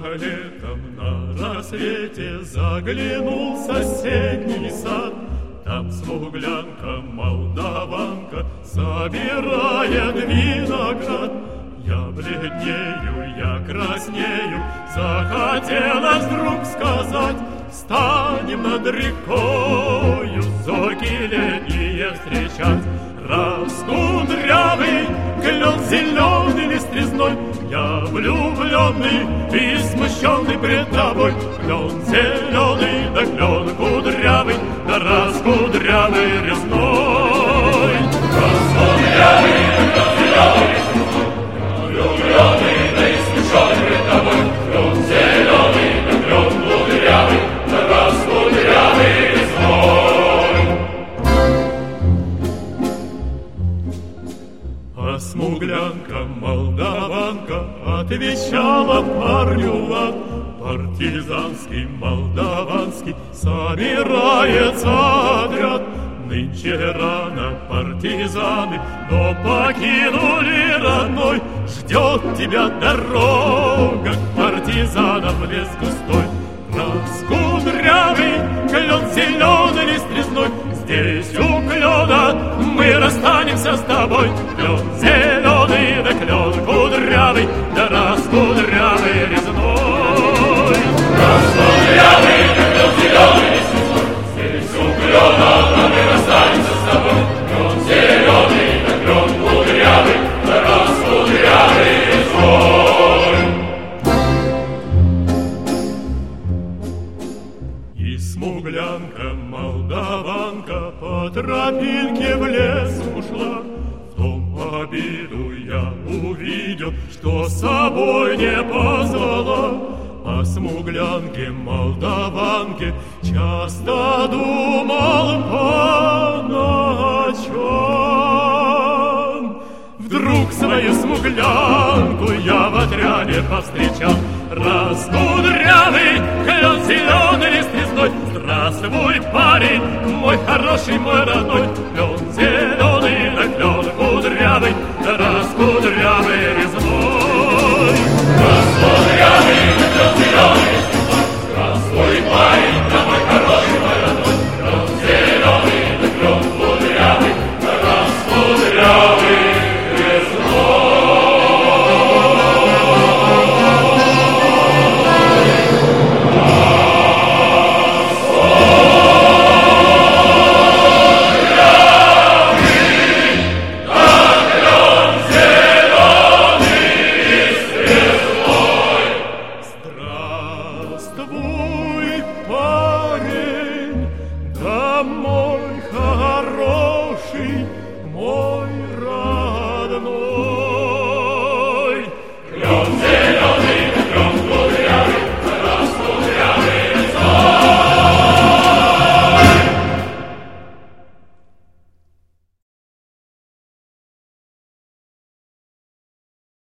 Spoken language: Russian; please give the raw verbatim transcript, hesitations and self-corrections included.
летом на рассвете заглянул в соседний сад. Там смуглянка, молдаванка собирает виноград. Я бледнею, я краснею, захотелось вдруг сказать: встанем над рекою, зоги летние встречать. Раскудрявый клен зеленый лист-резной, я влюбленный и смущенный пред тобой. Клен зеленый, да клен кудрявый, да раскудрявый резной. Раскудрявый, клен зеленый, влюбленный, да и смущенный пред тобой. Клен зеленый, да клен кудрявый, да раскудрявый резной. А смуглянка, молдаванка отвечала парню в ад. Партизанский, молдаванский собирается отряд. Нынче рано партизаны, но покинули родной. Ждет тебя дорога к партизанам в лес густой. Раскудрявый клен зеленый лист резной, здесь у клена мы расстанемся с тобой. Клен зеленый, да клен кудрявый, да раскудрявый резной. Раскудрявый, да клен зеленый лист резной, здесь у клена мы расстанемся с тобой. Клен зеленый, да клен кудрявый, да раскудрявый резной. И смуглянка, молдаванка по тропинке в лес ушла. В том обиду я увидел, что с собой не позвала. О смуглянке, молдаванке часто думал по ночам. Вдруг свою смуглянку я в отряде повстречал. Раскудрявый клен зеленый лист резной, здравствуй, парень, мой хороший, мой родной. Клен зеленый, да клен кудрявый, да раскудрявый резной. Раскудрявый, да клен зеленый лист резной, здравствуй, парень, да мой хороший, мой родной. Клен зеленый, да клен кудрявый, да раскудрявый резной. Здравствуй, парень, домой.